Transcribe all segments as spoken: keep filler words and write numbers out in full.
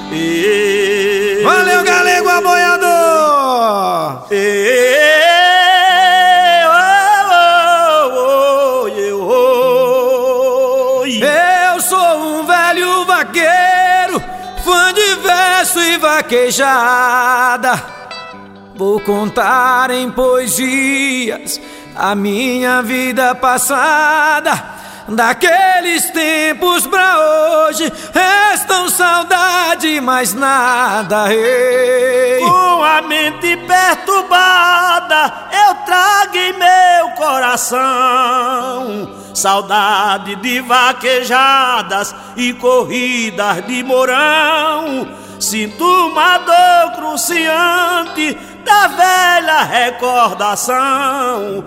E... Valeu, galego aboiador! E... Eu sou um velho vaqueiro, fã de verso e vaquejada. Vou contar em poesias a minha vida passada. Daqueles tempos pra hoje restam saudade, mais nada. Ei. Com a mente perturbada eu trago em meu coração saudade de vaquejadas e corridas de mourão. Sinto uma dor cruciante da velha recordação.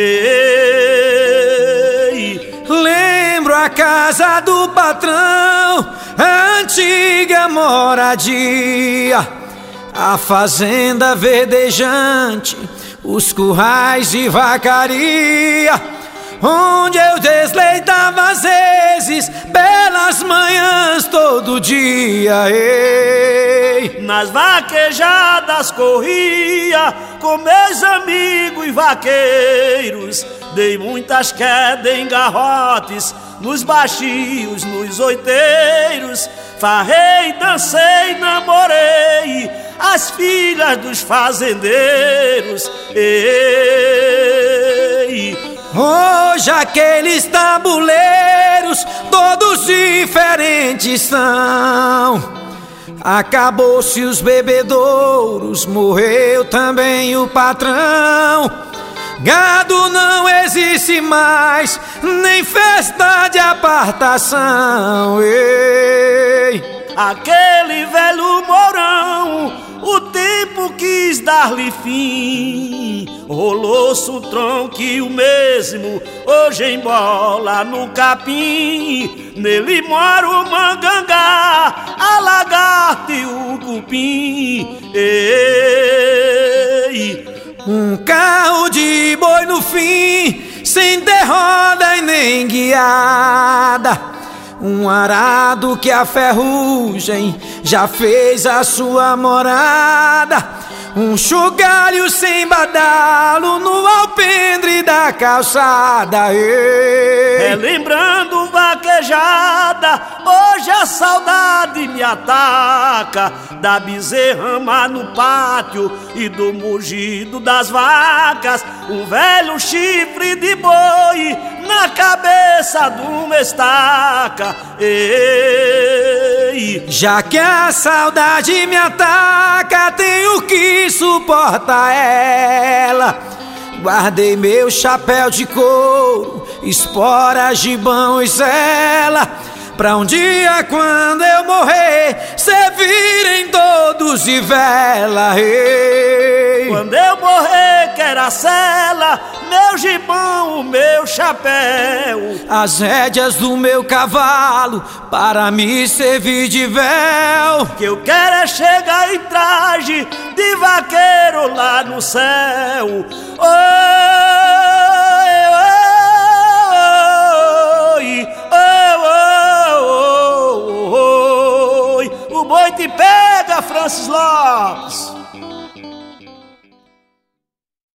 Ei. Lembro a casa do patrão, a antiga moradia, a fazenda verdejante, os currais de vacaria, onde eu desleitava às vezes pelas manhãs todo dia. Ei. Nas vaquejadas corria com meus amigos vaqueiros, dei muitas quedas em garrotes, nos baixios, nos oiteiros. Farrei, dancei, namorei as filhas dos fazendeiros. Ei. Hoje aqueles tabuleiros todos diferentes são. Acabou-se os bebedouros, morreu também o patrão. Gado não existe mais, nem festa de apartação. Ei. Aquele velho mourão, o tempo quis dar-lhe fim. Rolou-se um tronco e o mesmo hoje embola no capim. Nele mora o mangangá, a lagarta e o cupim. Ei. Um carro de boi no fim, sem ter roda e nem guiada. Um arado que a ferrugem já fez a sua morada. Um chugalho sem badalo no alpendre da calçada. Ei. Relembrando vaquejada, hoje a saudade me ataca. Da bezerrama no pátio e do mugido das vacas. Um velho chifre de boi na cabeça de uma estaca. Ei. Já que a saudade me ataca, tenho que suportar ela. Guardei meu chapéu de couro, espora, gibão e sela, pra um dia quando eu morrer servirem todos de vela. Ei. Quando eu morrer quero a sela, meu gibão, o meu chapéu, as rédeas do meu cavalo para me servir de véu. Que eu quero é chegar em traje de vaqueiro lá no céu. Oh!